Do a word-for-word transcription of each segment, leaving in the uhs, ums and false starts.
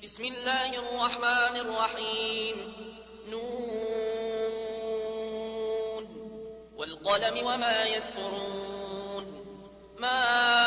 بسم الله الرحمن الرحيم. نون والقلم وما يسطرون. ما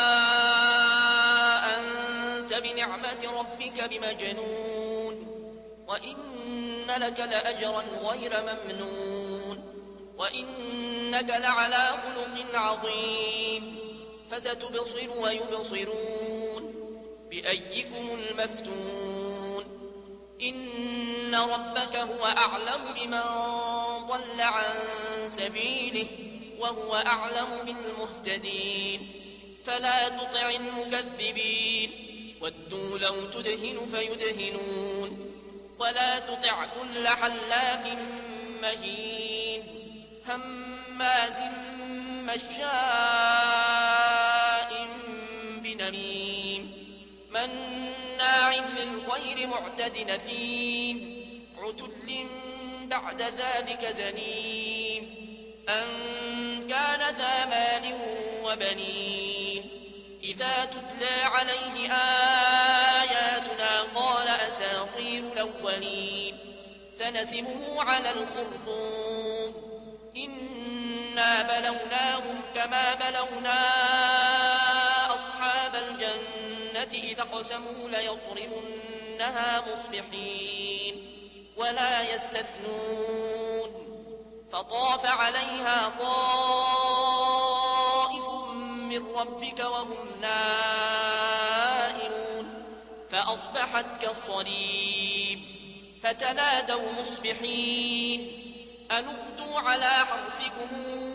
أنت بنعمة ربك بمجنون، وإن لك لأجرا غير ممنون، وإنك لعلى خلق عظيم. فستبصر ويبصرون بأيكم المفتون. إن ربك هو أعلم بمن ضل عن سبيله وهو أعلم بالمهتدين. فلا تطع المكذبين، ودوا لو تدهن فيدهنون. ولا تطع كل حلاف مهين هماز مشاء بنميم مناع للخير معتد أثيم عتل بعد ذلك زنيم أن كان ذا مال وبنين. إذا تتلى عليه آياتنا قال أساطير الأولين. سنسمه على الخرطوم. إنا بلوناهم كما بلونا أصحاب الجنة إذا اقسموا ليصرمنها مصبحين ولا يستثنون. فطاف عليها طائف من ربك وهم نائمون فأصبحت كالصريم. فتنادوا مصبحين أن اغدوا على حرثكم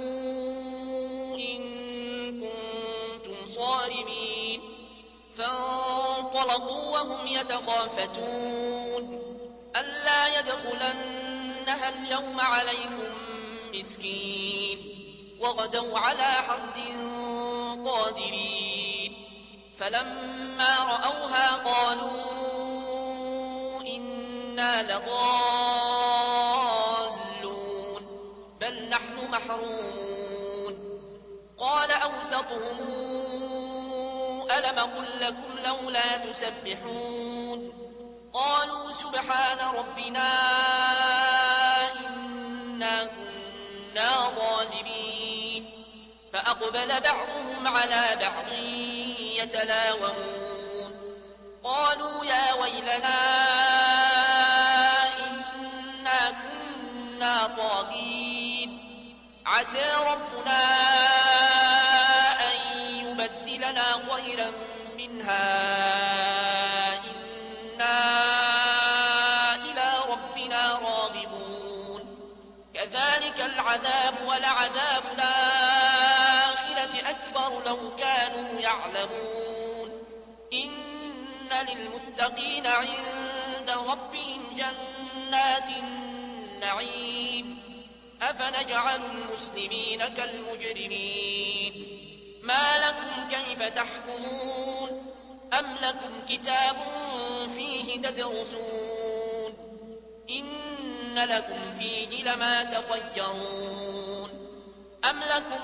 إن كنتم صارمين. فانطلقوا وهم يتخافتون ألا يدخلنها اليوم عليكم مسكين. وغدوا على حرد قادرين. فلما رأوها قالوا إنا لضالون بل نحن محرومون. قال أوسطهم ألم قل لكم لولا تسبحون. قالوا سبحان ربنا إنا كنا ظالمين. فأقبل بعضهم على بعض يتلاومون قالوا يا ويلنا إنا كنا طاغين. عسى ربنا أن يبدلنا خيرا منها إنا إلى ربنا راغبون. كذلك العذاب ولعذاب الآخرة أكبر لو كانوا يعلمون. إن للمتقين عند ربهم جنات النعيم. أفنجعل المسلمين كالمجرمين. ما لكم كيف تحكمون. أم لكم كتاب فيه تدرسون إن لكم فيه لما تخيرون. أم لكم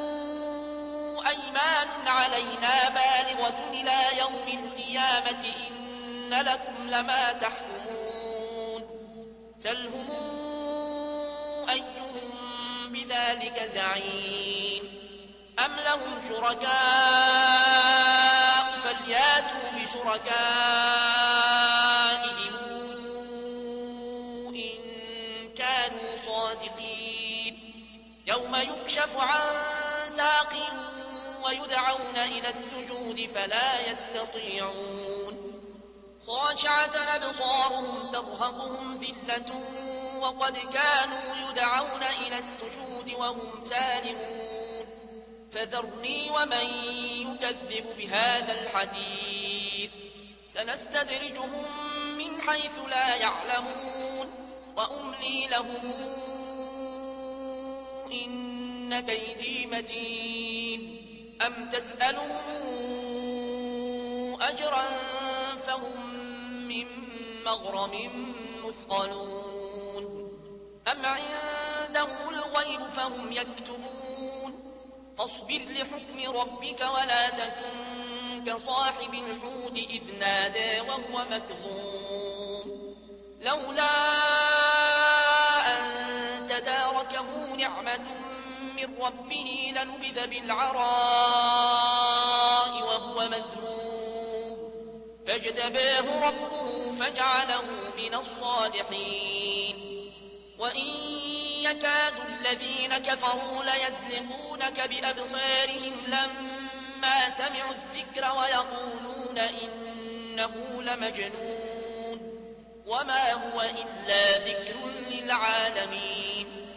أيمان علينا بالغة إلى يوم القيامة إن لكم لما تحكمون. سلهم أيهم بذلك زعيم. أم لهم شركاء فلياتوا بشركائهم إن كانوا صادقين. يوم يكشف عن ساق ويدعون إلى السجود فلا يستطيعون. خاشعة أبصارهم ترهقهم ذلة وقد كانوا يدعون إلى السجود وهم سالمون. فذرني ومن يكذب بهذا الحديث سنستدرجهم من حيث لا يعلمون وأملي لهم إن كيدي متين. أم تسألهم أجرا فهم من مغرم مثقلون. أم عندهم الغيب فهم يكتبون. فاصبر لحكم ربك ولا تكن كصاحب الحوت إذ نادى وهو مكظوم لولا أن تداركه نعمة من ربه لنبذ بالعراء وهو مذموم فاجتباه ربه فجعله من الصالحين وإن يكاد الذين كفروا ليزلقونك بأبصارهم لما سمعوا الذكر ويقولون إنه لمجنون وما هو إلا ذكر للعالمين